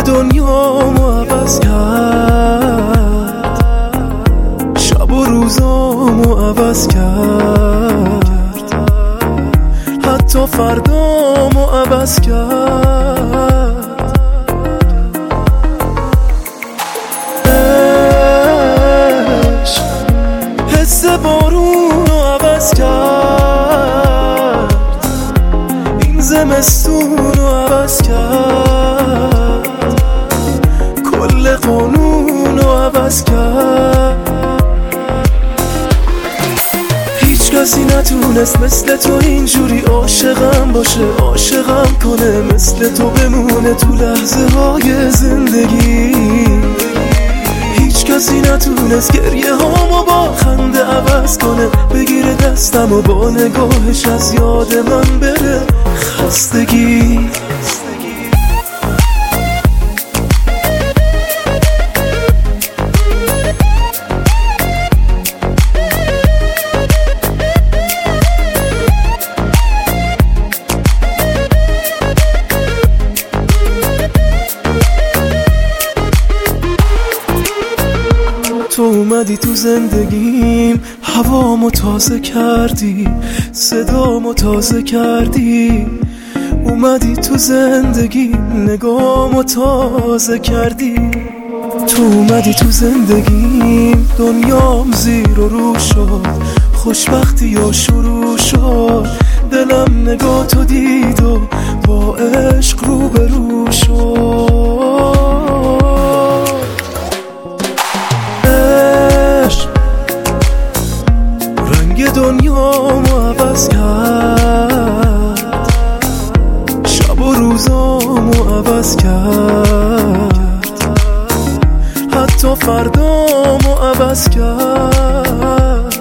دنیامو عوض کرد، شب و روزامو عوض کرد، حتی فردامو عوض کرد. عشق حس بارونو عوض کرد، این زمستونو عوض کرد، کل قانونو عوض کرد. هیچ کسی نتونست مثل تو اینجوری عاشقم باشه، عاشقم کنه، مثل تو بمونه تو لحظه های زندگی. هیچ کسی نتونست گریه هامو با خنده عوض کنه، بگیره دستم و با نگاهش از یاد من بره خستگی. تو اومدی تو زندگیم، هوامو تازه کردی، صدامو تازه کردی. اومدی تو زندگیم، نگامو تازه کردی. تو اومدی تو زندگیم، دنیام زیر و رو شد، خوشبختی یا شروع شد. دلم نگاه تو دید و با عشق روبرو شد. دنیامو عوض کرد، شب و روزامو عوض کرد، حتی فردامو عوض کرد.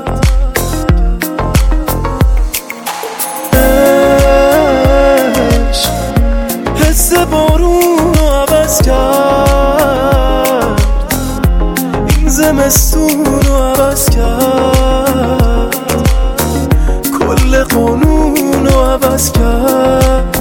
عشق حس بارونو عوض کرد، این زمستونو عوض کرد، کل قانونو عوض کرد.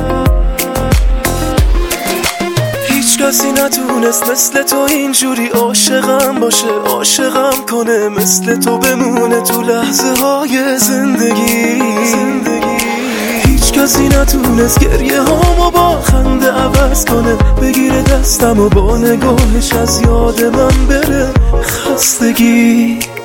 هیچ کسی نتونست مثل تو اینجوری عاشقم باشه، عاشقم کنه، مثل تو بمونه تو لحظه های زندگی. هیچ کسی نتونست گریه هامو با خنده عوض کنه، بگیره دستم و با نگاهش از یاد من بره خستگی.